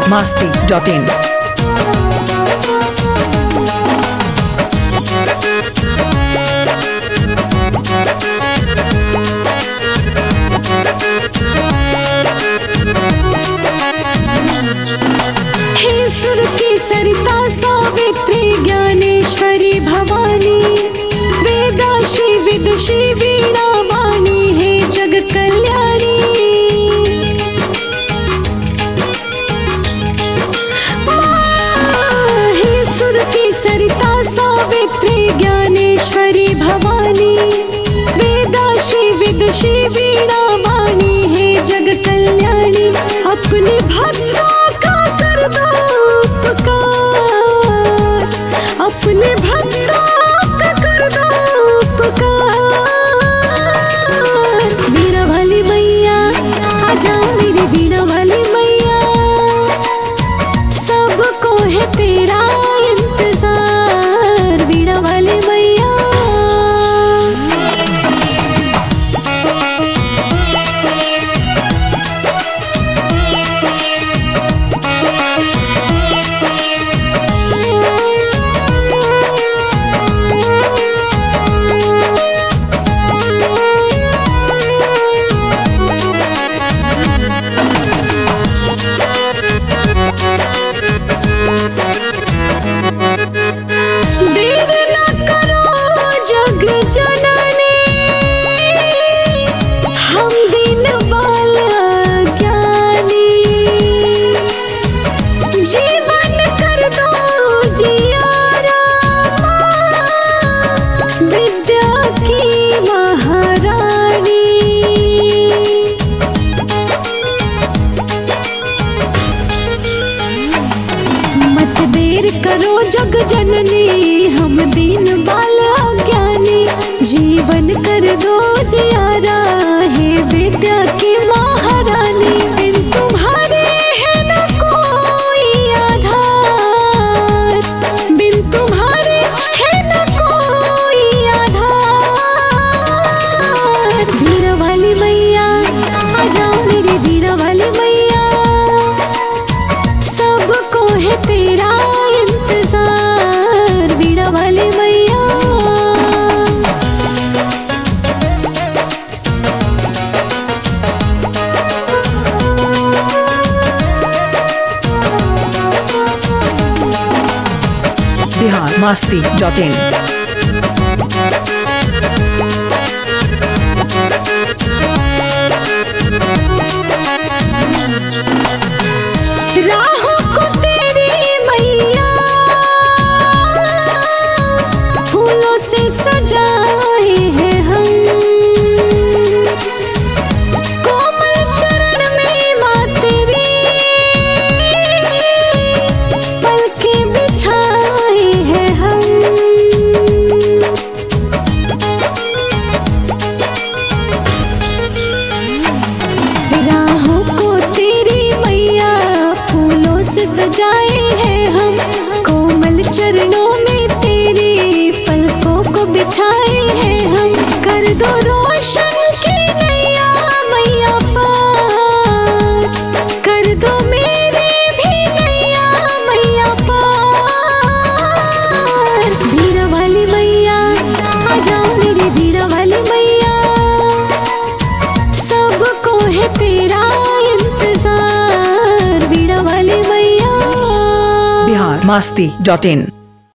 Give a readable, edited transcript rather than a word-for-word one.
biharmasti.in हे सुर की सरिता सावित्री ज्ञानेश्वरी भवानी वेदाशी विदुषी वीणा वाणी हे जग कल्याणी। हे सुर की सरिता सावित्री ज्ञानेश्वरी भवानी वेदाशी विदुषी वीणा वाणी हे जग कल्याणी। अपने भक्तों का कर दो उपकार, अपने भक्तों का कर दो उपकार। वीणा वाली मैया आ जाओ मेरी वीणा वाली मैया, सबको है तेरा इंतजार वीणा वाली मैया। देर न करो जग जननी, हम दीनवाल अज्ञानी। जीवन कर दो जियारा विद्या की महारानी। मत देर करो जग जननी, हम दीन बाल अज्ञानी। जीवन कर दो जियारा हे विद्या की महारानी। बिन तुम्हारे है न कोई आधार, बिन तुम्हारे है न कोई आधार। वीणा वाली मैया आ जाओ मेरी वीणा वाली मैया, सबको है तेरा इंतजार वीणा वाली मैया। biharmasti.in राहों को तेरी मैया फूलों से सजाए हैं हम। कोमल चरण में माँ तेरी पलकें बिछाए हैं हम। राहों को तेरी मैया फूलों से सजाए हैं हम। कोमल चरणों में तेरी पलकों को बिछाए हैं हम। कर दो रोशन की नैया मैया पार, कर दो मेरी भी नैया मैया पार। वीणा वाली मैया आ जाओ मेरी वीणा वाली मैया, सबको है तेरा इंतजार वीणा वाली मैया। biharmasti.in